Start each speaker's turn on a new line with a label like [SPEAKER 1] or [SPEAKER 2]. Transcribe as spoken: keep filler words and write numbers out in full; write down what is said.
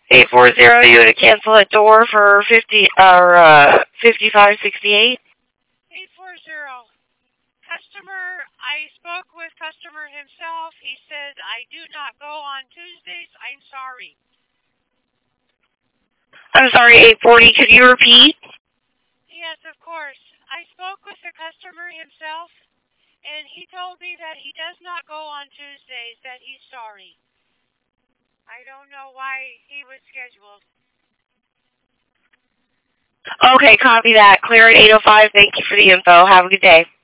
[SPEAKER 1] eight four zero, you would cancel a door for fifty or uh fifty-five sixty-eight.
[SPEAKER 2] eight four zero. Customer, I spoke with customer himself. He said, I do not go on Tuesdays. I'm sorry.
[SPEAKER 1] I'm sorry, eight forty, could you repeat?
[SPEAKER 2] Yes, of course. I spoke with the customer himself, and he told me that he does not go on Tuesdays, that he's sorry. I don't know why he was scheduled.
[SPEAKER 1] Okay, copy that. Clear at eight oh five. Thank you for the info. Have a good day.